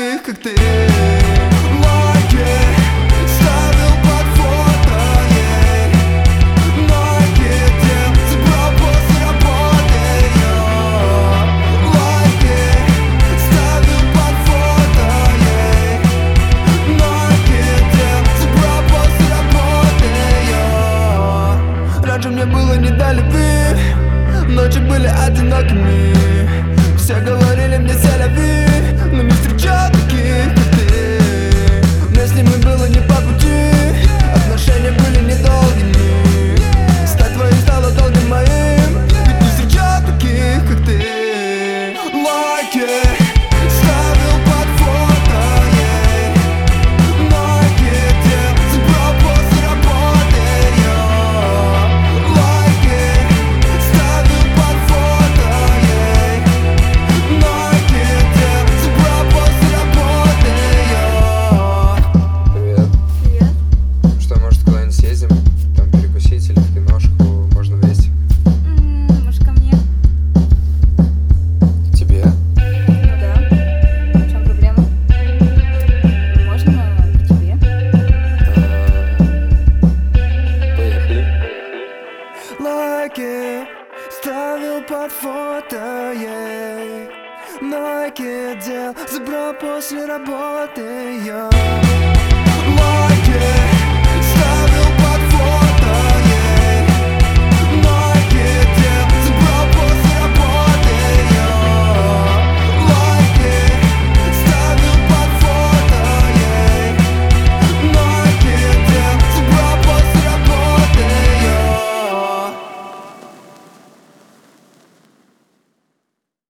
таких, как ты. Лайки ставил под фото ей, накидел, забрал после работы ее. Лайки ставил под фото ей, накидел, забрал после работы ее. Раньше мне было не до любви, ночи были одинокими. Все говорили мне селяви, но не встречал таких, как ты. Мне с ними было не по пути, отношения были недолгими. Стать твоим стало долгим моим, ведь не встречал таких, как ты. Лайки ставил под фото ей, накидел, забрал после работы ее. Лайки ставил под фото ей, накидел, забрал после работы ее. Привет. Привет. Что, может, куда-нибудь съездим? Там перекусить или в киношку? Можно вместе. Может, ко мне? Тебе? Ну да. В чем проблема? Можно к тебе? Поехали. Лайки ставил под фото ей, накидел, забрал после работы ее. Лайки